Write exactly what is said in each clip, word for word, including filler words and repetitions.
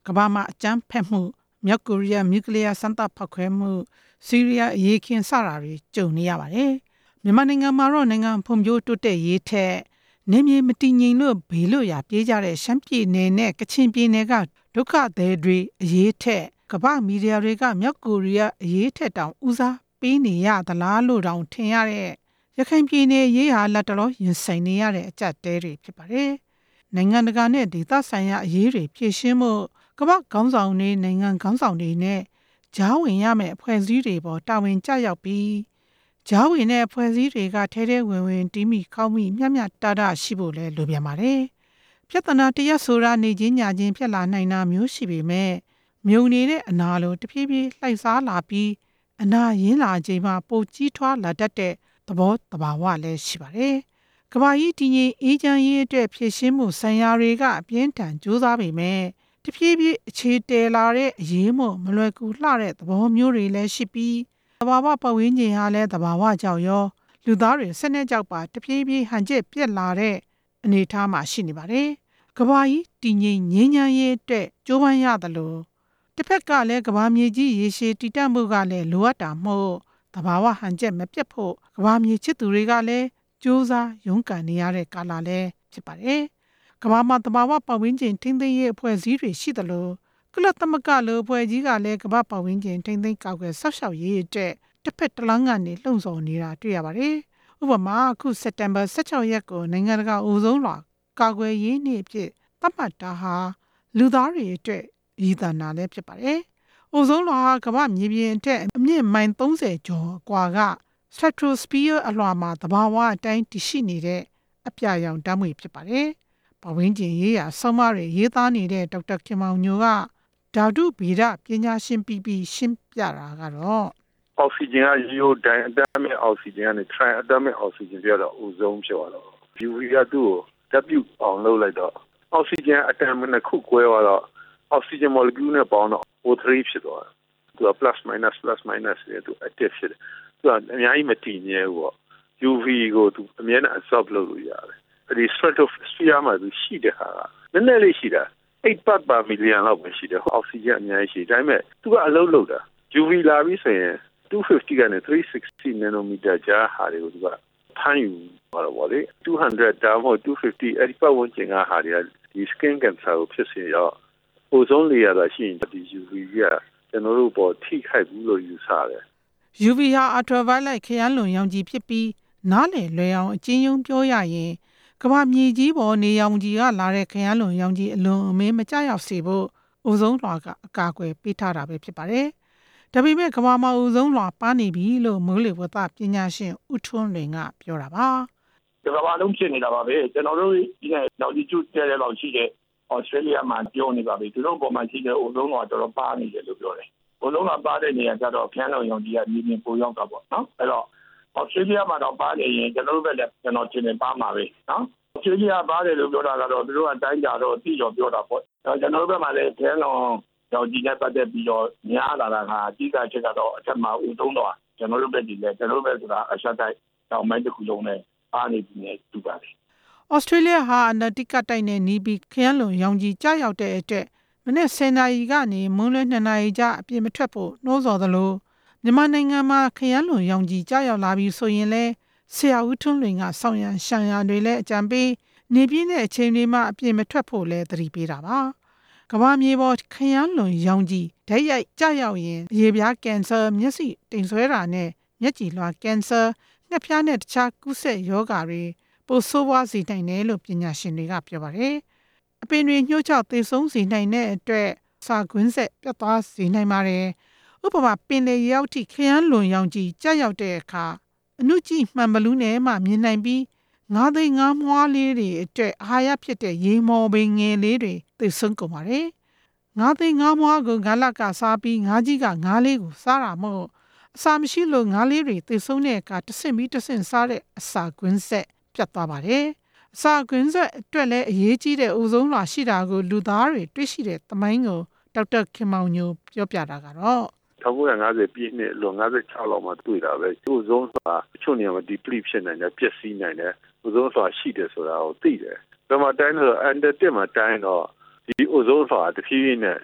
ကမ္ဘာမှာအကြမ်းဖက်မှုမြောက်ကိုရီးယားနျူကလ িয়ার စမ်းသပ်ဖောက်ခွဲမှုဆီးရီးယားအရေးခင်းစတာတွေကြုံနေရပါတယ်မြန်မာနိုင်ငံမှာတော့နိုင်ငံဖွံ့ဖြိုးတိုးတက်ရေးထက်နေမြေမတည်ငြိမ်လို့ဘေးလွတ်ရာပြေးကြတဲ့ရှမ်းပြည်နယ်နဲ့ကချင်ပြည်နယ်ကဒုက္ခသည်တွေအရေးထက်ကမ္ဘာမီဒီယာတွေကမြောက်ကိုရီးယားအရေးထက်တောင်ဦးစားပေးနေရသလားလို့တောင်ထင်ရတဲ့ရခိုင်ပြည်နယ်ရေးဟာလက်တလောရင်ဆိုင်နေရတဲ့အကျပ်တဲတွေဖြစ်ပါတယ်။နိုင်ငံတကာနဲ့ဒေသဆိုင်ရာအရေးတွေဖြေရှင်းဖို့ကမ္ဘာခေါင်းဆောင်တွေနိုင်ငံခေါင်းဆောင်တွေနဲ့ကြားဝင်ရမယ့်အဖွဲ့အစည်းတွေပေါ်တာဝန်ကျရောက်ပြီးကြားဝင်တဲ့အဖွဲ့အစည်းတွေကထဲထဲဝင်ဝင်တီးမိခေါက်မိမျှမျှတတရှိဖို့လဲလိုပြန်ပါတယ်။ပြဿနာတရက်ဆိုတာနေချင်းညချင်းဖြစ်လာနိုင်တာမျိုးရှိပေမဲ့မြုံနေတဲ့အနာလိုတဖြည်းဖြည်းလှိုက်စားလာပြီးအနာရင်းလာချိန်မှာပိုကြီးထွားလာတတ်တဲ့သဘောတဘာဝလည်းရှိပါတယ်။ကမ္ဘာကြီးတည်ငြိမ်အေးချမ်းရေးအတွက်ဖြည့်ရှင်းမှုဆိုင်ရာတွေကအပြင်းထန်ကြိုးစားပေမဲ့တဖြည်းဖြည်းအခြေတည်လာတဲ့အရေးမို့မလွယ်ကူလှတဲ့သဘောမျိုးတွေလည်းရှိပြီးသဘာဝပတ်ဝန်းကျင်ဟာလည်းသဘာဝကြောင့်ရောလူသားတွေစနစ်ကြောင့်ပါတဖြည်းဖြည်းဟန်ချက်ပြက်လာတဲ့အနေအထားမှာရှိနေပါတယ်။ကမ္ဘာကြီးတည်ငြိမ်ငြိမ်းချမ်းရေးအတွက်ကြိုးပမ်းရတယ်လို့တစ်ဖက်ကလည်းကမ္ဘာမြေကြီးရေရှည်တည်တံ့မှုကလည်းလိုအပ်တာမို့သဘာဝဟန်ချက်မပြတ်ဖို့ကမ္ဘာမြေချစ်သူတွေကလည်းကြိုးစားရုန်းကန်နေရတဲ့ကာလလည်းဖြစ်ပါတယ်။ကမ္ဘာမှာသဘာဝပတ်ဝန်းကျင်ထိန်းသိမ်းရေးအဖွဲ့အစည်းတွေရှိသလိုကုလသမဂ္ဂလိုအဖွဲ့ကြီးကလည်းကမ္ဘာပတ်ဝန်းကျင်ထိန်းသိမ်းကာကွယ်ဆောက်ရှောက်ရေးအတွက်တစ်ဖက်တစ်လမ်းကနေလှုံ့ဆော်နေတာတွေ့ရပါတယ်။ဥပမာအခုစက်တင်ဘာ၁၆ရက်ကိုနိုင်ငံတကာအိုဆုံးလွှာကာကွယ်ရေးနေ့အဖြစ်သတ်မှတ်တာဟာလူသားတွေအတွက်ရည်တန်တာလည်းဖြစ်ပါတယ်။အိုဆုံးလွှာဟာကမ္ဘာမြေပြင်အထက်အမြင့်မိုင်သုံးဆယ်ကျော်กว่าက stratosphere အလွှာမှာသဘာဝအတိုင်းတည်ရှိနေတဲ့အပြာရောင်ဓာတ်ငွေ့ဖြစ်ပါတယ်။ပတ်ဝန်းကျင်ရေးရာဆောင်းပါးတွေရေးသားနေတဲ့ဒေါက်တာခင်မောင်ညိုကဓာတုဗေဒပညာရှင်ပြီးပြီးရှင်းပြတာကတော့အောက်ဆီဂျင်ကရိုးတိုင်းအတမ်းမဲ့အောက်ဆီဂျင်ကနေ tri အတမ်းမဲ့အောက်ဆီဂျင်ပြတော့အိုဆုံးဖြစ်သွားတော့ ယူ ဗီ ကသူ့ကိုဓာတ်ပြုတ်အောင်လုပ်လိုက်တော့အောက်ဆီဂျင်အတမ်းမဲ့ခုကွဲသွားတော့အောက်ဆီဂျင်မော်လီကျူးနဲ့ပေါင်းတော့ အို သရီ ဖြစ်သွားတယ်သူက plus minus plus minus တွေသူ active ဖြစ်တယ်သူကအများကြီးမတည်မြဲဘူးပေါ့ ယူ ဗီ ကိုသူအမြဲတမ်း absorb လုပ်လို့ရတယ်အဲဒီ stratosphere မှာသူရှိတဲ့ဟာကနည်းနည်းလေးရှိတာeight parts per million လောက်ပဲရှိတယ်အောက်ဆီဂျင်အများကြီးရှိဒါပေမဲ့သူကအလုပ်လုပ်တာ ယူ ဗီ လာပြီးဆိုရင်two fiftyကနေ three sixty nanometer ကြားဟာတွေကိုသူကဖမ်းယူသွားတော့ဗောလေtwo hundredဒါမှမဟုတ်two fiftyအဲ့ဒီပတ်ဝန်းကျင်ကဟာတွေကဒီ skin cancer ကိုဖြစ်စေတော့ ozone layer ကရှိရင်ဒီ ယူ ဗီ ကကျွန်တော်တို့ပေါ်ထိခိုက်ဘူးလို့ယူဆတယ်ယူ ဗီ ဟာ ultraviolet ခရမ်းလွန်ရောင်ခြည်ဖြစ်ပြီးနားလည်လွယ်အောင်အကျဉ်းရုံးပြောရရင်ကမ္ဘာမြေကြီးပေါ်နေရောင်ခြည်ကလာတဲ့ခရမ်းလွန်ရောင်ခြည်အလွန်အမင်းမကျရောက်စေဖို့အိုဆုံးလွှာကအကာအကွယ်ပေးထားတာပဲဖြစ်ပါတယ်။ဒါပေမဲ့ကမ္ဘာမှာအိုဆုံးလွှာပါနေပြီလို့မိုးလေဝသပညာရှင်ဦးထွန်းလွင်ကပြောတာပါ။ဒီကမ္ဘာလုံးဖြစ်နေတာပါပဲကျွန်တော်တို့ဒီနဲ့နောက်ဒီကျွတ်တဲတဲ့လောက်ရှိတဲ့ဩစတြေးလျမှာပြောနေပါပြီသူတို့ပေါ်မှာရှိတဲ့အိုဆုံးလွှာတော်တော်ပါနေတယ်လို့ပြောတယ်။အိုဆုံးလွှာပါတဲ့နေရာကျတော့ခရမ်းလွန်ရောင်ခြည်ကမြေပြင်ပိုရောက်တာပေါ့နော်။အဲ့တော့ဩစတြေးလျမှာတော့ပါနေရင်ကျွန်တော်တို့ပဲလည်းကျွန်တော်ထင်နေပါမှာပဲနော်။ဩစတြေးလျပါတယ်လို့ပြောတာကတော့သူတို့အတိုင်းကြတော့သိတော့ပြောတာပေါ့။ကျွန်တော်တို့ဘက်မှာလည်းခရမ်းလွန်ရောင်ခြည်နဲ့ပတ်သက်ပြီးတော့များလာတာကအကြီးအကျယ်ကတော့အထက်မှာအိုဆုံးလွှာကျွန်တော်တို့ပဲဒီလေကျွန်တော်တို့ပဲဆိုတာအရှက်တိုက်တောင်ပိုင်းတစ်ခုလုံးနဲ့အားနေပြီးနေတူပါတယ်။ဩစတြေးလျဟာအနာတိကတိုက်နဲ့နီးပြီးခရမ်းလွန်ရောင်ခြည်ကျရောက်တဲ့အတွက်မနေ့ဆယ်နာရီကနေမွန်းလွဲနှစ်နာရီကြာအပြင်မထွက်ဖို့နှိုးဆော်သလိုမြန်မာနိုင်ငံမှာခရမ်းလွန်ရောင်ခြည်ကျရောက်လာပြီးဆိုရင်လဲဆရာဦးထွန်းလွင်ကဆောင်းရံရှံရံတွေလည်းအကြံပေးနေပြင်းတဲ့အချိန်တွေမှာအပြင်မထွက်ဖို့လဲသတိပေးတာပါ။ကမ္ဘာမြေပေါ်ခရမ်းလွန်ရောင်ခြည်ဓာတ်ရိုက်ကျရောက်ရင်အရေပြားကင်ဆာမျက်စိတိမ်ဆွဲတာနဲ့မျက်ကြည်လွှာကင်ဆာငှက်ဖျားနဲ့တခြားကူးစက်ရောဂါတွေပိုဆိုးဝါးစေနိုင်တယ်လို့ပညာရှင်တွေကပြောပါတယ်။အပင်တွေညှို့ချောက်သေဆုံးစေနိုင်တဲ့အတွက်စာကွင်းဆက်ပြတ်သွားစေနိုင်ပါတယ်။ဥပမာပင်လေရောက်ထိခရမ်းလွန်ရောင်ခြည်ကျရောက်တဲ့အခါအနုကြည့်မှန်ဘလူးနဲ့မှမြင်နိုင်ပြီးငါးသိန်းငါးမွှားလေးတွေအတွက်အာဟာရဖြစ်တဲ့ရေမော်ပင်ငယ်လေးတွေသေဆုံးကုန်ပါတယ်။ငါးသိန်းငါးမွှားကိုငါးလက်ကစားပြီးငါးကြီးကငါးလေးကိုစားတာမို့အစာမရှိလို့ငါးလေးတွေသေဆုံးတဲ့အခါတဆင့်ပြီးတဆင့်စားတဲ့အစာကွင်းဆက်ပြတ်သွားပါတယ်။အစာကွင်းဆက်အတွက်လည်းအရေးကြီးတဲ့အိုဆုံးလွှာရှိတာကိုလူသားတွေတွေ့ရှိတဲ့သမိုင်းကိုဒေါက်တာခင်မောင်ညိုပြောပြတာကတော့ 1950ပြည့်နှစ်လွန်56လောက်မှာတွေ့တာပဲအိုဆုံးလွှာအချို့နေရာမှာ deplete ဖြစ်နိုင်တယ်ပျက်စီးနိုင်တယ်အိုဆုံးလွှာရှိတယ်ဆိုတာကိုသိတယ်။ဒါမှတိုင်းတော့ under တက်မှာတိုင်းတော့ဒီအိုဆုံးလွှာတဖြည်းဖြည်းနဲ့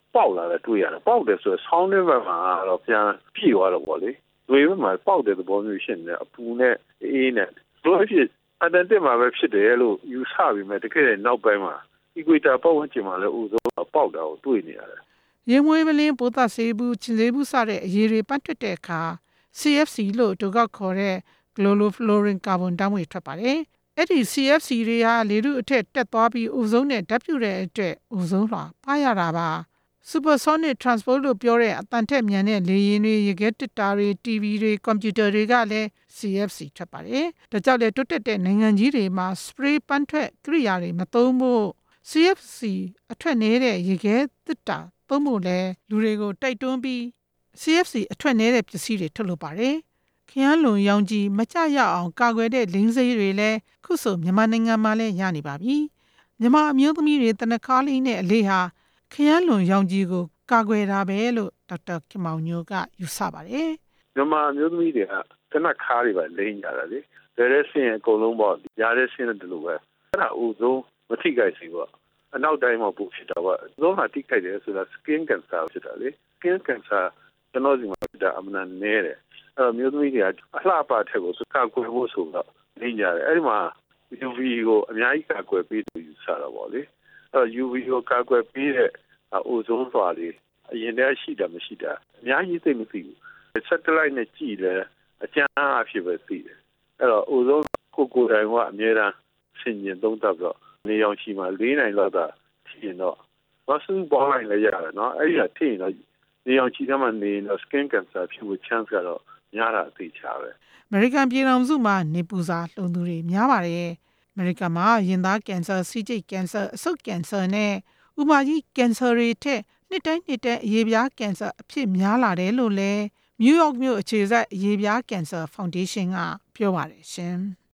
ပေါက်လာတယ်တွေ့ရတယ်ပေါက်တယ်ဆိုတော့ဆောင်းတဲ့ဘက်မှာတော့ပြန်ပြည့်သွားတော့ဗောလေတွေဘက်မှာပေါက်တဲ့သဘောမျိုးဖြစ်နေတယ်အပူနဲ့အေးနဲ့တို့ဖြစ်အတန်တက်မှာပဲဖြစ်တယ်လို့ယူဆပြီးမှတကယ်နောက်ပိုင်းမှာ equator ပတ်ဝန်းကျင်မှာလည်းဥဆုံးပေါက်တာကိုတွေ့နေရတယ်ရေမွေးပလင်းပိုးသဆေးဘူးချင်းသေးဘူးစတဲ့အရေးတွေပတ်ထွက်တဲ့အခါ C F C လို့တူကခေါ်တဲ့ chlorofluorine carbon ဓာတ်ငွေထွက်ပါတယ်အဲ့ဒီ C F C တွေဟာလေထုအထက်တက်သွားပြီးအိုဇုံးနဲ့ဓာတ်ပြုတဲ့အတွက်အိုဇုံးလွှာပါရတာပါ supersonic transport လို့ပြောတဲ့အတန်ထက်မြန်တဲ့လေယာဉ်တွေရေခဲတစ်တာတွေ တီဗီတွေကွန်ပျူတာတွေကလည်း C F C ထွက်ပါတယ်ဒါကြောင့်လေတိုးတက်တဲ့နိုင်ငံကြီးတွေမှာ spray ပန်းထွက်ကိရိယာတွေမသုံးဖို့ C F C အထွက်နေတဲ့ရေခဲတစ်တာသုံးဖို့လဲလူတွေကိုတိုက်တွန်းပြီး C F C အထွက်နေတဲ့ပစ္စည်းတွေထုတ်လုပ်ပါတယ်ခရမ်းလွန်ရောင်ကြီးမကြရအောင်ကာကွယ်တဲ့လိန်စိမ်းတွေလည်းခုဆိုမြန်မာနိုင်ငံမှာလည်းရနေပါပြီမြန်မာအမျိုးသမီးတွေတနခါလေးနဲ့အလေးဟာခရမ်းလွန်ရောင်ကြီးကိုကာကွယ်တာပဲလို့ဒေါက်တာခင်မောင်ညိုကယူဆပါတယ်မြန်မာအမျိုးသမီးတွေကတနခါတွေပဲလိန်ကြတာလေဒါရဲစင်အကုန်လုံးပေါ့ရတဲ့စင်တဲ့လိုပဲအဲ့ဒါအိုဆုံးမထိခိုက်စီပေါ့အနောက်တိုင်းမှာပို့ဖြစ်တော့ပေါ့အဆုံးဟာထိခိုက်တယ်ဆိုတာ skin cancer ဖြစ်တာလေ skin cancer ကျွန်တော်ဒီမှာဒါအမှန်နဲ့နေတယ်အဲ့မျိုးသမီးတွေကအလှပထက်ကိုစကားကွယ်ဖို့ဆိုတော့နေကြတယ်အဲ့ဒီမှာ U V ကိုအများကြီးကာကွယ်ပေးလို့ယူဆတာပေါ့လေအဲ့ U V ကိုကာကွယ်ပေးတဲ့အိုဇုံးစွာလေးအရင်တည်းရှိတာမရှိတာအများကြီးသိမသိဘူး satellite နဲ့ကြည့်တယ်အကျန်းအဖြစ်ပဲသိတယ်အဲ့တော့အိုဇုံးကိုကိုယ်တိုင်ကအများအားဆင်ញင်သုံးသပ်တော့နေရောင်ခြည်မှာ၄နိုင်လောက်သာထင်တော့ဘာစူပေါ်လိုက်လဲရတယ်နော်အဲ့ဒီကထင်တော့နေအောင်ချီတဲ့မှာနေတော့ skin cancer ဖြစ်ဖို့ chance ကတော့များတာအသေးချာပဲအမေရိကန်ပြည်ထောင်စုမှာနေပူစာလှုံသူတွေများပါတယ်အမေရိကန်မှာရင်သားကင်ဆာဆီးကျိတ်ကင်ဆာအဆုတ်ကင်ဆာနဲ့ဥမာကြီးကင်ဆာတွေထက်နှစ်တိုင်းနှစ်တိုင်းအရေပြားကင်ဆာအဖြစ်များလာတယ်လို့လဲနယူးယောက်မြို့အခြေစိုက်အရေပြားကင်ဆာဖောင်ဒေးရှင်းကပြောပါတယ်ရှင်